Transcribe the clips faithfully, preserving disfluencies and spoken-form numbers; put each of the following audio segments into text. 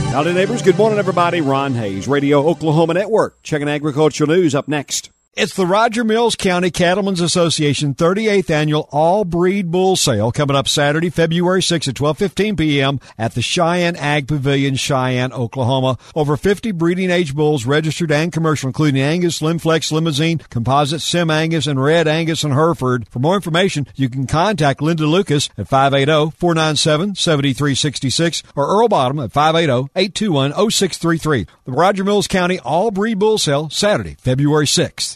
Howdy, neighbors. Good morning, everybody. Ron Hayes, Radio Oklahoma Network. Checking agricultural news up next. It's the Roger Mills County Cattlemen's Association thirty-eighth Annual All-Breed Bull Sale coming up Saturday, February sixth at twelve fifteen p.m. at the Cheyenne Ag Pavilion, Cheyenne, Oklahoma. Over fifty breeding-age bulls registered and commercial, including Angus, Limflex, Limousine, Composite, Sim Angus, and Red Angus and Hereford. For more information, you can contact Linda Lucas at five eight zero, four nine seven, seven three six six or Earl Bottom at five eight zero, eight two one, zero six three three. The Roger Mills County All-Breed Bull Sale, Saturday, February sixth.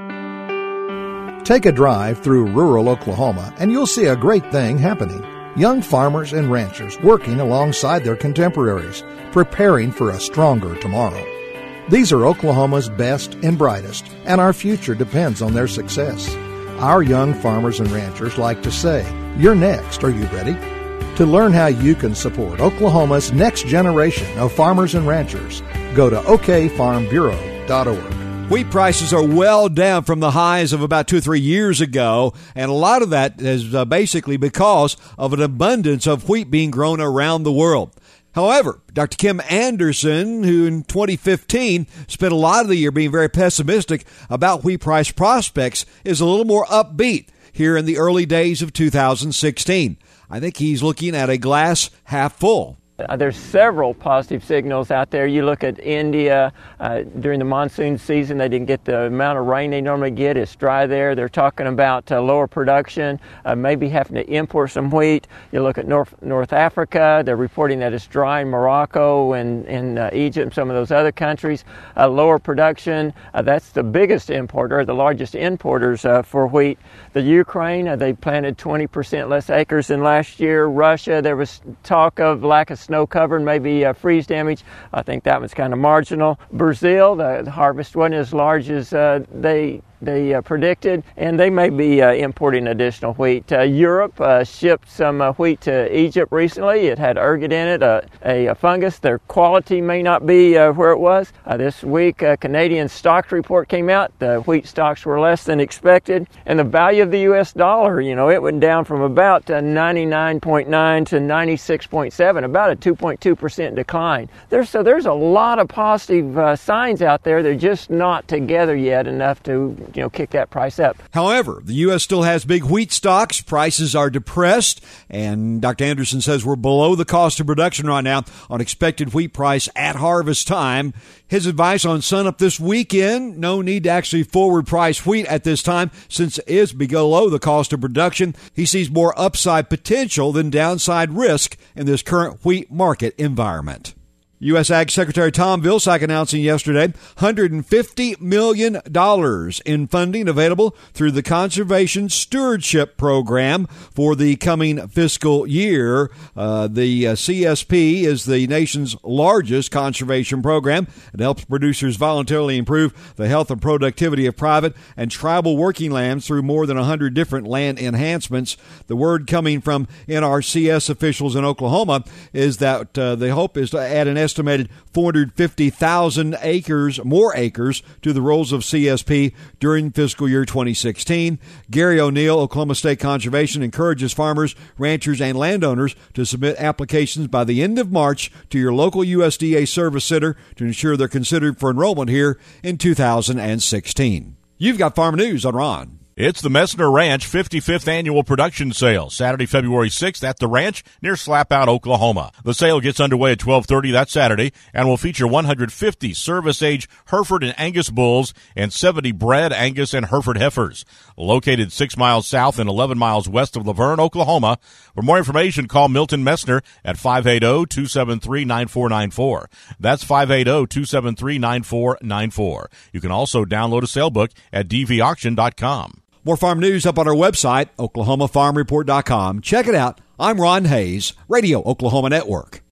Take a drive through rural Oklahoma and you'll see a great thing happening. Young farmers and ranchers working alongside their contemporaries, preparing for a stronger tomorrow. These are Oklahoma's best and brightest, and our future depends on their success. Our young farmers and ranchers like to say, "You're next. Are you ready?" To learn how you can support Oklahoma's next generation of farmers and ranchers, go to O K farm bureau dot org. Wheat prices are well down from the highs of about two or three years ago, and a lot of that is uh, basically because of an abundance of wheat being grown around the world. However, Doctor Kim Anderson, who in twenty fifteen spent a lot of the year being very pessimistic about wheat price prospects, is a little more upbeat here in the early days of two thousand sixteen. I think he's looking at a glass half full. Uh, there's several positive signals out there. You look at India uh, during the monsoon season, they didn't get the amount of rain they normally get. It's dry there. They're talking about uh, lower production, uh, maybe having to import some wheat. You look at North North Africa, they're reporting that it's dry in Morocco and, and uh, Egypt and some of those other countries. Uh, lower production, uh, that's the biggest importer, the largest importers uh, for wheat. The Ukraine, uh, they planted twenty percent less acres than last year. Russia, there was talk of lack of snow cover and maybe uh, freeze damage. I think that was kind of marginal. Brazil, the, the harvest wasn't as large as uh, they they uh, predicted, and they may be uh, importing additional wheat. Uh, Europe uh, shipped some uh, wheat to Egypt recently. It had ergot in it, uh, a, a fungus. Their quality may not be uh, where it was. Uh, this week, a Canadian stocks report came out. The wheat stocks were less than expected, and the value of the U S dollar, you know, it went down from about uh, ninety-nine point nine to ninety-six point seven, about a two point two percent decline. There's, so there's a lot of positive uh, signs out there. They're just not together yet enough to, you know, kick that price up. However, the U S still has big wheat stocks. Prices are depressed, and Doctor Anderson says we're below the cost of production right now on expected wheat price at harvest time. His advice on sunup this weekend: no need to actually forward price wheat at this time since it is below the cost of production. He sees more upside potential than downside risk in this current wheat market environment. U S Ag Secretary Tom Vilsack announcing yesterday one hundred fifty million dollars in funding available through the Conservation Stewardship Program for the coming fiscal year. Uh, the uh, C S P is the nation's largest conservation program. It helps producers voluntarily improve the health and productivity of private and tribal working lands through more than one hundred different land enhancements. The word coming from N R C S officials in Oklahoma is that uh, the hope is to add an estimated four hundred fifty thousand acres, more acres, to the rolls of C S P during fiscal year twenty sixteen. Gary O'Neill, Oklahoma State Conservation, encourages farmers, ranchers, and landowners to submit applications by the end of March to your local U S D A service center to ensure they're considered for enrollment here in two thousand sixteen. You've got Farm News on Ron. It's the Messner Ranch fifty-fifth Annual Production Sale, Saturday, February sixth at the ranch near Slapout, Oklahoma. The sale gets underway at twelve thirty that Saturday and will feature one hundred fifty service-age Hereford and Angus bulls and seventy bred Angus and Hereford heifers. Located six miles south and eleven miles west of Laverne, Oklahoma. For more information, call Milton Messner at five eight zero, two seven three, nine four nine four. That's five eight zero, two seven three, nine four nine four. You can also download a sale book at d v auction dot com. More farm news up on our website, oklahoma farm report dot com. Check it out. I'm Ron Hayes, Radio Oklahoma Network.